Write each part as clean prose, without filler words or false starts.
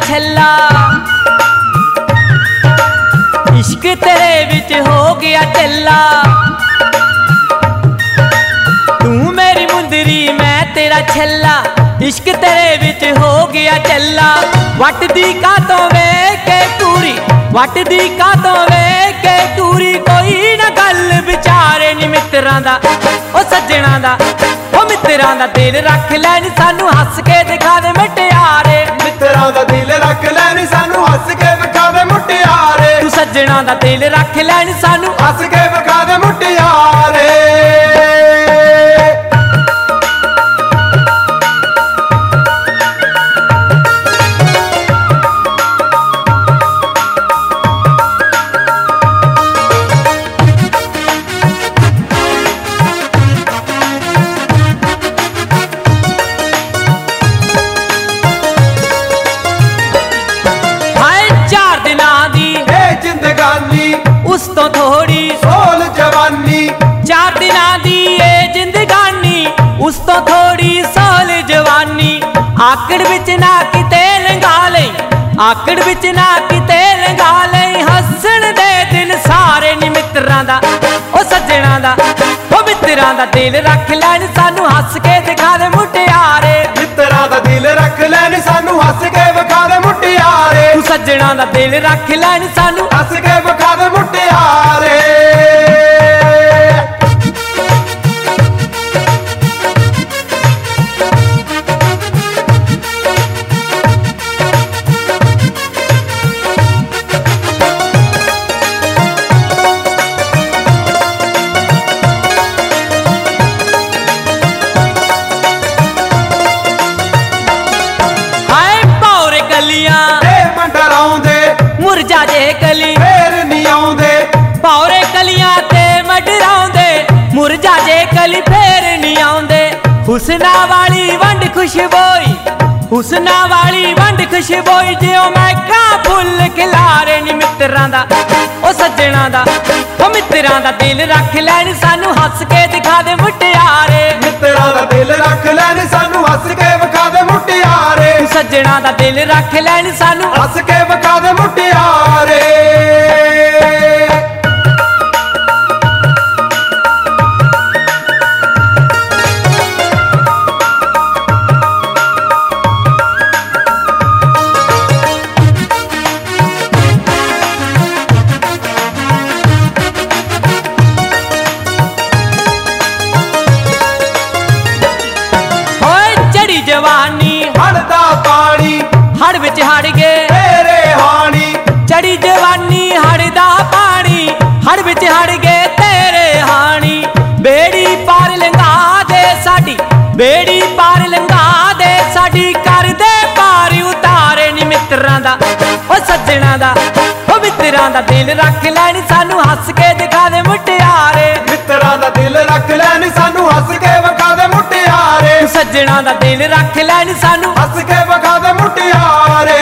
छल्ला, इश्क तेरे विच हो गया चल्ला। तू मेरी मुंदरी मैं तेरा छल्ला, इश्क तेरे विच हो गया चल्ला। वट दी कातों वे के टूरी, वट दी कातों वे के टूरी, कोई ना गल विचारे नी मित्रां दा ओ सज्जणा दा। ओ मित्रां दा दिल रख लैन सानू हस के दिखा दे मुटियारे, मित्रां दा दिल रख लैन सानू हस के विखा दे मुटियारे। तू सज्जणा दा दिल रख लैन सानू हस के विखा दे मुटियारे। उस तो थोड़ी सोल जवानी, 4 दिनां दी ए जिंदगानी, उस तो थोड़ी सोल जवानी। आकड़ विच ना किते लंघा लई, आकड़ विच ना किते लंघा लई, हसन दे दिन सारे नी मित्रां दा ओ सज्जणा दा। ओ मित्रां दा दिल रख लैन सानू हस के दिखा दे मुटियारे, मित्रां दा दिल रख लैन सानू हस के विखा दे मुटियारे। तू सज्जणा दा दिल रख लैन सानू हस के विखा दे मुटियारे। मुरझा जे कली फेर नहीं आउंदे, भौरे कलियां ते मडराउंदे, मुरझा जे कली फेर नहीं आउंदे। हुसना वाली वंड खुशबोई, हुसना वाली वंड खुशबोई, जियो महका फुल खिलारे नी मित्रां दा ओ सज्जणा दा। ओ मित्रां दा दिल रख लैन सानू हस के दिखा दे मुटियारे, मित्रां दा दिल रख लैन सानू हस के विखा दे मुटियारे। सज्जणा दा दिल रख लैन सानू हस के विखा दे मुटियारे। जवानी हड़दा पानी, हड़ विच हड़ गए तेरे हानी। चढ़ी जवानी हड़दा पानी, हड़ विच हड़ गए तेरे हानी। बेड़ी पार लंघा दे साडी, बेड़ी पार लंघा दे साडी, कर दे पार उतारे नी मित्रां दा ओ सज्जणा दा। ओ मित्रां दा दिल रख लैन सानू हस के दिखा दे मुटियारे, मित्रां दा दिल रख लैन सानू हस के विखा दे मुटियारे। सज्जणा दा दिल रख लैन सानू हस के विखा दे मुटियारे।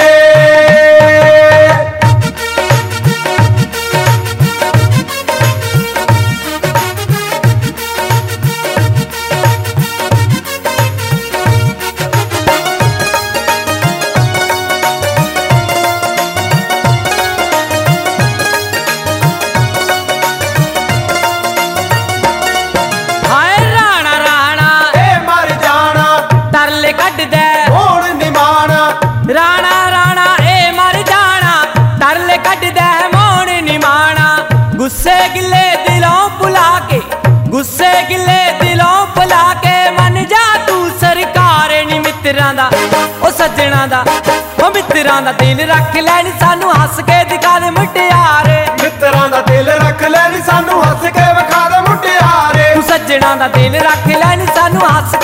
राणा राणा ए मर जाना, तरले कट दे मोड़ निमाना। गुस्से गिले दिलों भुला के, गुस्से गिले दिलों भुला के, मन जा तू सरकार नी मित्रां दा ओ सज्जणा दा। ओ मित्रां दा दिल रख लैन सानू हस के दिखा दे मुटियारे, मित्रां दा दिल रख लैन सानू हस के विखा दे मुटियारे। तू सज्जणा दा दिल रख लैन सानू हस